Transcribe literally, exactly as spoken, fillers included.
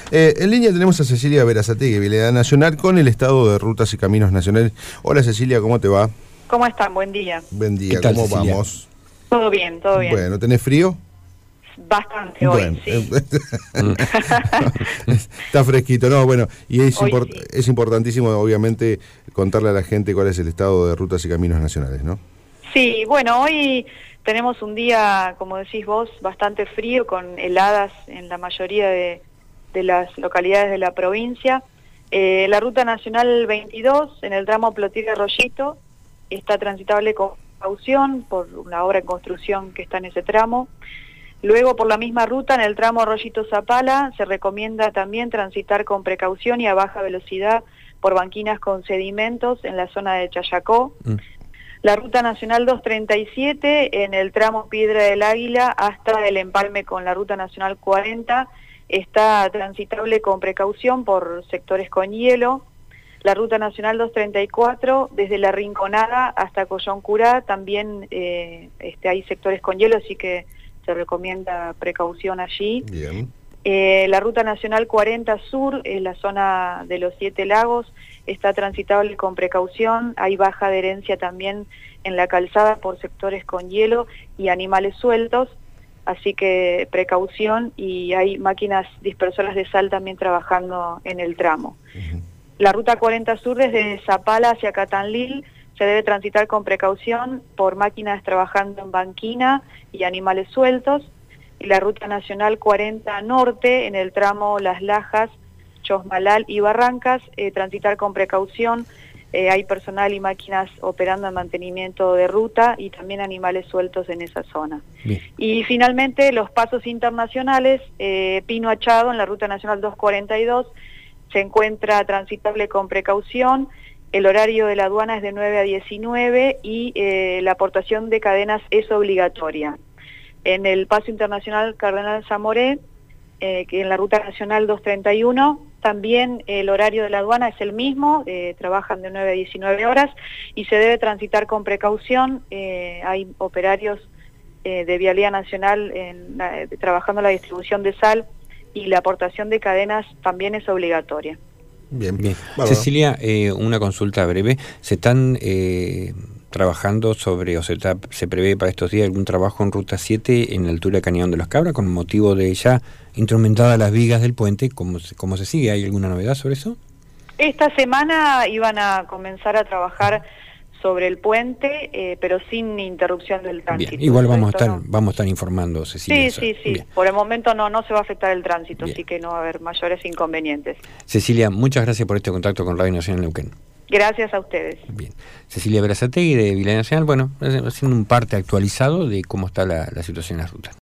Eh, en línea tenemos a Cecilia Berazategui, Vialidad Nacional, con el estado de rutas y caminos nacionales. Hola Cecilia, ¿cómo te va? ¿Cómo están? Buen día. Buen día, ¿Qué tal, ¿cómo Cecilia? vamos? Todo bien, todo bien. Bueno, ¿tenés frío? Bastante Bueno, hoy, sí. Está fresquito, ¿no? Bueno, y es, Hoy import- sí. es importantísimo, obviamente, contarle a la gente cuál es el estado de rutas y caminos nacionales, ¿no? Sí, bueno, hoy tenemos un día, como decís vos, bastante frío, con heladas en la mayoría de, de las localidades de la provincia. Eh, la Ruta Nacional veintidós, en el tramo Plotier-Arroyito, está transitable con precaución por una obra en construcción que está en ese tramo. Luego, por la misma ruta, en el tramo Arroyito-Zapala, se recomienda también transitar con precaución y a baja velocidad por banquinas con sedimentos en la zona de Chayacó. Mm. La Ruta Nacional doscientos treinta y siete, en el tramo Piedra del Águila, hasta el empalme con la Ruta Nacional cuarenta, está transitable con precaución por sectores con hielo. La Ruta Nacional doscientos treinta y cuatro, desde La Rinconada hasta Coyoncurá, también eh, este, hay sectores con hielo, así que se recomienda precaución allí. Bien. Eh, la Ruta Nacional cuarenta Sur, en la zona de los Siete Lagos, está transitable con precaución. Hay baja adherencia también en la calzada por sectores con hielo y animales sueltos, así que precaución, y hay máquinas dispersoras de sal también trabajando en el tramo. Uh-huh. La Ruta cuarenta Sur, desde Zapala hacia Catanlil, se debe transitar con precaución por máquinas trabajando en banquina y animales sueltos. Y la Ruta Nacional cuarenta Norte, en el tramo Las Lajas, Chosmalal y Barrancas, eh, transitar con precaución. Eh, hay personal y máquinas operando en mantenimiento de ruta y también animales sueltos en esa zona. Bien. Y finalmente, los pasos internacionales, eh, Pino Achado, en la Ruta Nacional doscientos cuarenta y dos, se encuentra transitable con precaución. El horario de la aduana es de nueve a diecinueve y eh, la aportación de cadenas es obligatoria. En el paso internacional Cardenal Zamoré, eh, que en la Ruta Nacional doscientos treinta y uno, también el horario de la aduana es el mismo, eh, trabajan de nueve a diecinueve horas y se debe transitar con precaución. Eh, hay operarios eh, de Vialidad Nacional en la, trabajando la distribución de sal, y la aportación de cadenas también es obligatoria. Bien, bien. Cecilia, eh, una consulta breve. ¿Se están eh, trabajando sobre, o se, está, se prevé para estos días algún trabajo en Ruta siete en la altura de Cañón de los Cabras con motivo de ya instrumentadas las vigas del puente? ¿Cómo, cómo se sigue? ¿Hay alguna novedad sobre eso? Esta semana iban a comenzar a trabajar sobre el puente, eh, pero sin interrupción del tránsito. Bien. Igual vamos a estar no. vamos a estar informando, Cecilia. Sí, sí, sí. Bien. Por el momento no no se va a afectar el tránsito, Bien. Así que no va a haber mayores inconvenientes. Cecilia, muchas gracias por este contacto con Radio Nacional Neuquén. Gracias a ustedes. Bien. Cecilia Berazategui, de Vialidad Nacional, bueno, haciendo un parte actualizado de cómo está la, la situación en las rutas.